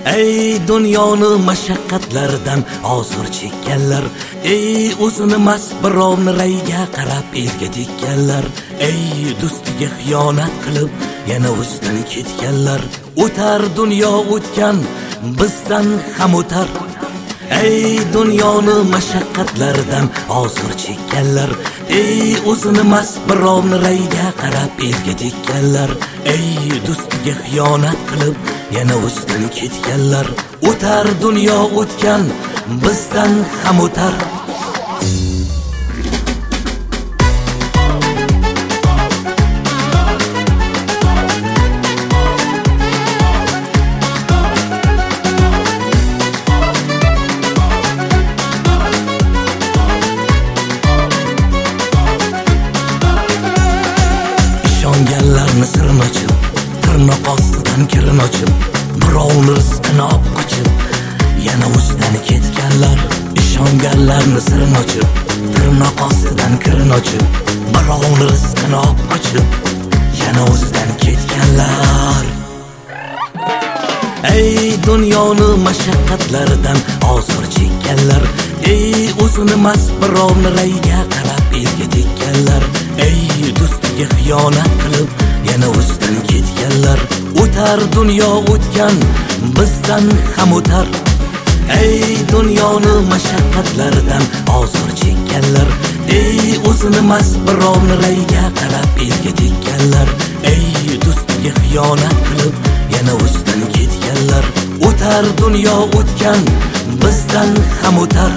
Ey dunyoni mashaqqatlaridan ozor chekkanlar, ey o'zini mast birovni rayga qarab elga tekkanlar, ey do'stiga xiyonat qilib yana o'zidan ketganlar. O'tar dunyo o'tgan, bizdan ham o'tar. Ey dunyoni mashaqqatlaridan ozor chekkanlar, ey o'zini mast birovni rayga qarab elga tekkanlar, ey do'stiga xiyonat qilib yana o'zidan ketganlar. O'tar dunyo o'tgan, bizdan ham o'tar. Ishonganlarni sirini ochib, tirnoq ostidan kirin ochib, birovni rizqini olib qochib yana o'zidan ketganlar. Ishonganlarni sirini ochib, tirnoq ostidan kirin ochib, birovni rizqini olib qochib yana o'zidan ketganlar. Ey dunyoni mashaqqatlaridan ozor chekkanlar, ey o'zini mast birovni rayga qarab elga tekkanlar, ey do'stiga xiyonat qilib yana o'zidan ketganlar. O'tar dunyo o'tgan, bizdan ham o'tar. Ey dunyoni mashaqqatlaridan ozor chekkanlar, ey o'zini mast birovni rayga qarab elga tekkanlar, ey do'stiga xiyonat qilib yana o'zidan ketganlar. O'tar dunyo o'tgan, bizdan ham o'tar.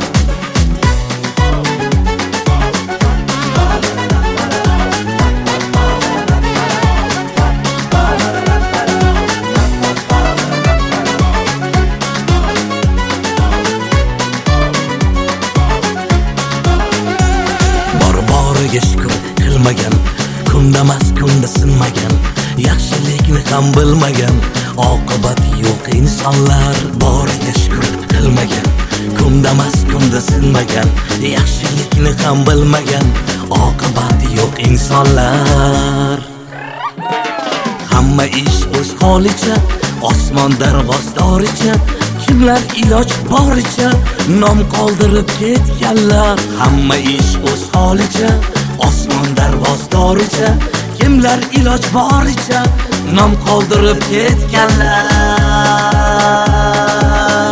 Boriga shukr qilmagan, kundamas kunda sinmagan, yaxshilikni ham bilmagan, oqibati yo'q insonlar. Boriga shukr qilmagan, kundamas kunda sinmagan, yaxshilikni ham bilmagan, oqibati yo'q insonlar. Hamma ish o'z holicha, osmon darvozdoricha, kimlar iloj boricha nom qoldirib ketganlar. Hamma ish o'z holicha, osmon darvozdoricha, kimlar iloj boricha nom qoldirib ketganlar.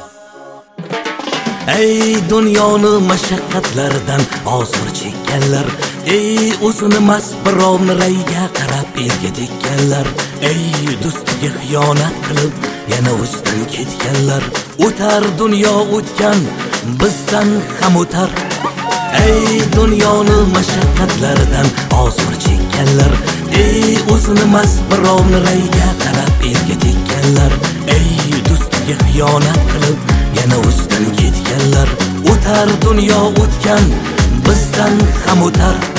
Ey dunyoni mashaqqatlaridan ozor chekkanlar, ey o'zini mast birovni rayga qarab elga tekkanlar, ey do'stiga xiyonat qilib yana o'zidan ketganlar. O'tar dunyo o'tgan, bizdan ham o'tar. Ey dunyoni mashaqqatlaridan ozor chekkanlar, ey o'zini mast birovni rayga qarab elga tekkanlar, ey do'stiga xiyonat qilib yana o'zidan ketganlar. O'tar dunyo o'tgan, bizdan ham o'tar.